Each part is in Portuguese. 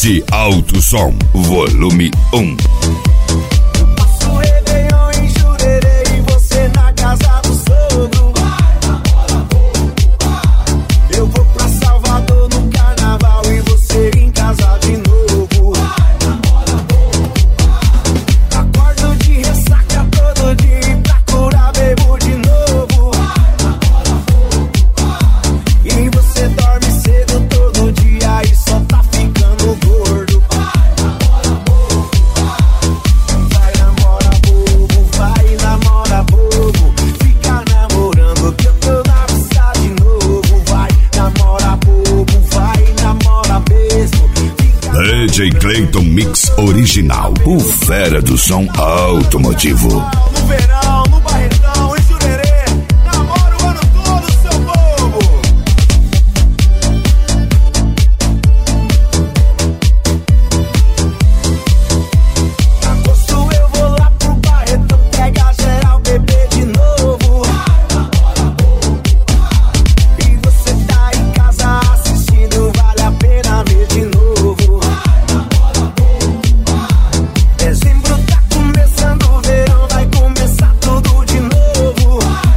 PS Alto Som, volume 1. Passo Réveillon em Jurerê e você na casa do sogro. Eu vou pra Salvador no carnaval e você em casa de novo. Acordo de ressaca todo dia e pra curar bebo de novo. E você dorme cedo todo dia e só tá ficando gordo. Vai namora bobo, fica namorando que eu tô na pista de novo. Vai namora bobo, vai namora mesmo. DJ Clayton Mix Original, o fera do som automotivo. No verão, no Barretão, em Jurerê, namora o ano todo, seu bobo. Agosto eu vou lá pro Barretão, pega geral, beber de novo. E você tá em casa assistindo, vale a pena ver de novo. Dezembro tá começando, o verão vai começar tudo de novo.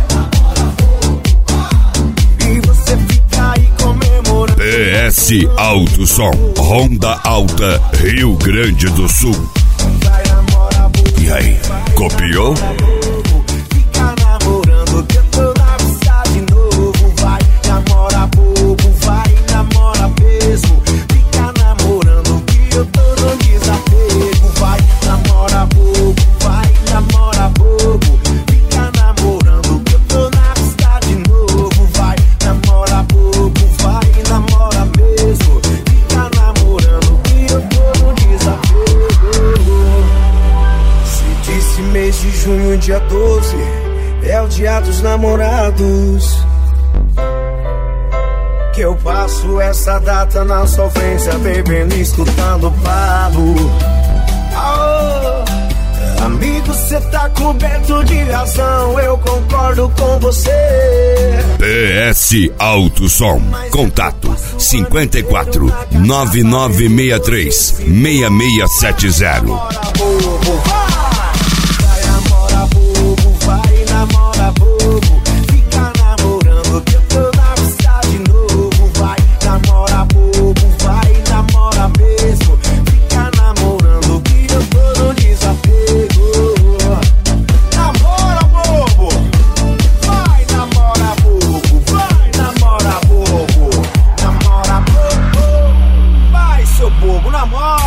E você fica aí comemorando. PS Alto Som, Honda Alta, Rio Grande do Sul. Vai namorar bobo, E aí, copiou? fica namorando que eu tô na pista de novo. Vai namorar bobo, vai namorar mesmo. Fica namorando que eu tô no desapego. Vai namorar bobo, vai namorar bobo. Fica namorando que eu tô na pista de novo. Vai namorar bobo, vai namorar mesmo. Fica namorando que eu tô no desapego. Se disse mês de junho, dia 12, é o dia dos namorados. Que eu passo essa data na sofrência, bebendo e escutando Pablo. Aô, amigo, cê tá coberto de razão, eu concordo com você. PS Alto Som, contato 54 9963 6670. Namora bobo, vai namorar bobo, vai namorar bobo. Fica namorando que eu tô na pista de novo. Vai namorar bobo, vai namorar mesmo. Fica namorando que eu tô no desapego. Namora bobo, vai namorar bobo, vai namorar bobo. Namora bobo, vai seu bobo, namora.